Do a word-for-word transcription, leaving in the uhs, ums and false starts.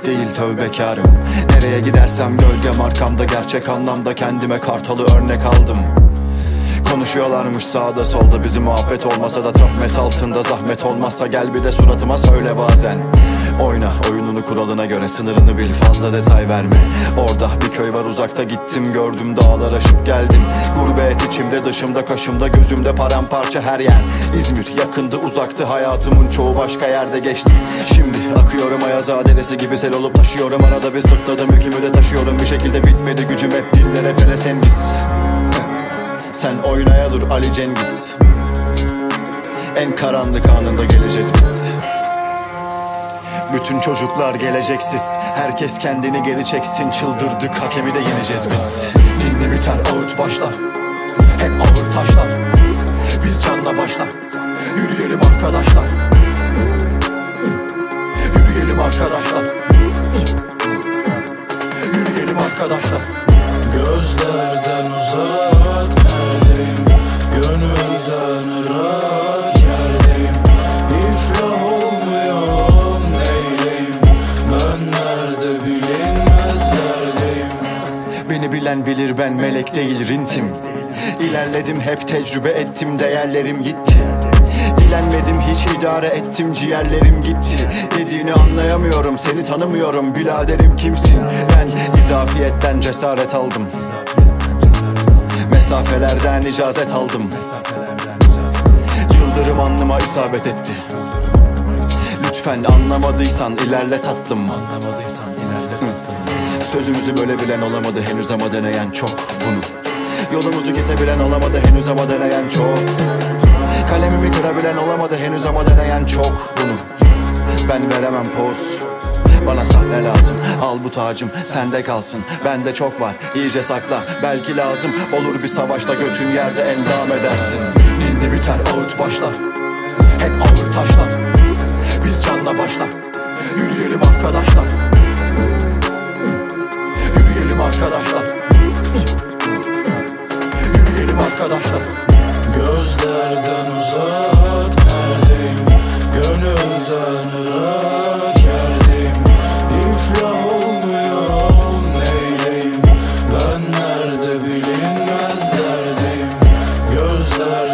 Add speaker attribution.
Speaker 1: değil tövbekarım. Nereye gidersem gölgem arkamda, gerçek anlamda kendime kartalı örnek aldım. Konuşuyorlarmış sağda solda, bizi muhabbet olmasa da töhmet altında. Zahmet olmazsa gel bir de suratıma söyle bazen. Oyna oyununu kuralına göre, sınırını bil, fazla detay verme. Orada bir köy var uzakta, gittim gördüm, dağlar aşıp geldim. Gurbet içimde dışımda, kaşımda gözümde, paramparça her yer. İzmir yakındı uzaktı, hayatımın çoğu başka yerde geçti. Şimdi akıyorum Ayaza deresi gibi, sel olup taşıyorum. Arada bir sırtladım, yükümü de taşıyorum. Bir şekilde bitmedi gücüm, hep dillere pelesengiz. Sen oynaya dur Ali Cengiz. En karanlık anında geleceğiz biz. Bütün çocuklar geleceksiz, herkes kendini geri çeksin. Çıldırdık, hakemi de yeneceğiz biz. Ninni biter, ağıt başlar, hep ağır taşlar. Biz canla başla, yürüyelim arkadaşlar. Yürüyelim arkadaşlar. Yürüyelim arkadaşlar.
Speaker 2: Gözlerden uzak neredeyim, gönülden ırak yerdeyim. İflah olmuyorum neyleyim, ben nerede bilinmezlerdeyim.
Speaker 1: Beni bilen bilir, ben melek değil rintim. İlerledim hep, tecrübe ettim, değerlerim gitti. Dilenmedim hiç, idare ettim, ciğerlerim gitti. Dediğini anlayamıyorum, seni tanımıyorum, biraderim kimsin? Ben izafiyetten cesaret aldım, mesafelerden icazet aldım. Yıldırım alnıma isabet etti. Lütfen anlamadıysan ilerle tatlım. Sözümüzü böyle bilen olamadı henüz ama deneyen çok bunu. Yolumuzu kesebilen olamadı henüz ama deneyen çok. Kalemimi kırabilen olamadı henüz ama deneyen çok bunu. Ben veremem poz, bana sahne lazım. Al bu tacım, sende kalsın. Bende çok var, iyice sakla. Belki lazım olur bir savaşta, götün yerde endam edersin. Ninni biter, ağıt başlar, hep ağır taşlar. Biz canla başla, yürüyelim arkadaşlar. Yürüyelim arkadaşlar. Yürüyelim arkadaşlar.
Speaker 2: Gözlerden uzak neredeyim, gönülden ırak yerdeyim. İflah olmuyorum neyleyim, ben nerede bilinmezlerdeyim. Gözler